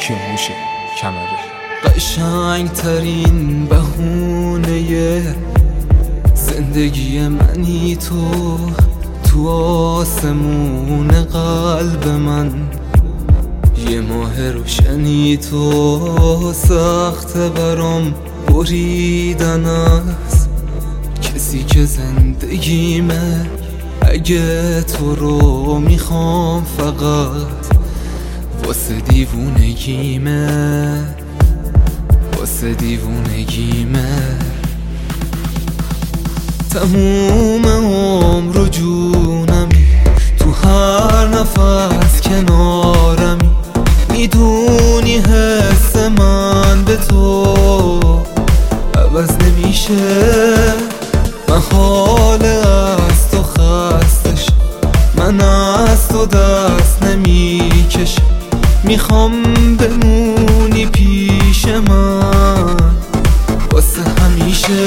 کیانوش کمره. قشنگ ترین بهونه زندگی منی تو آسمون قلب من. یه ماه روشنی تو سخت برام بریدن است. کسی که زندگیمه اگه تو رو میخوام فقط واسه دیوونگیمه، واسه دیوونگیمه. تموم عمر و جونمی تو هر نفس کنارمی. میدونی حس من به تو عوض نمیشه. محاله از تو خستش، من از تو دست نمیکشم. میخوام بمونی پیش من واسه همیشه.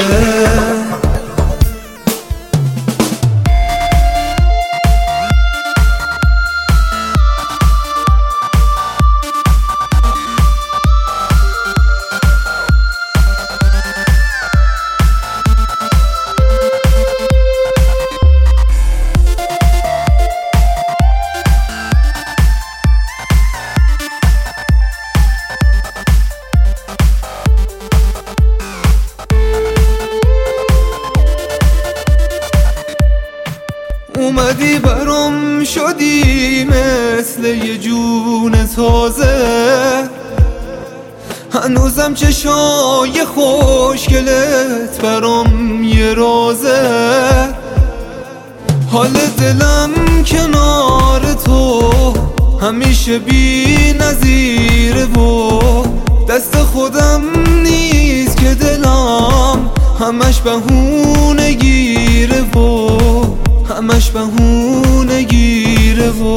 اومدی برام شدی مثل یه جون تازه. هنوزم چشای خوشگلت برام یه رازه. حال دلم کنار تو همیشه بی نظیره و دست خودم نیست که دلم همش بهونه گیره و همش بهونه گیره و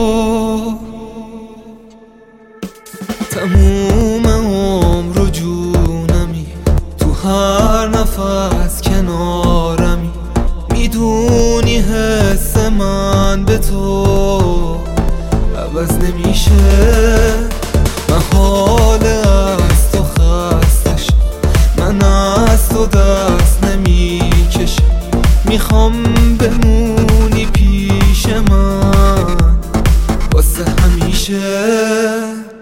تموم عمر و جونمی تو هر نفس کنارمی. میدونی حس من به تو عوض نمیشه. محاله از تو خستش، من از تو دست نمیکشم. میخوام بمونی پیش من واسه همیشه.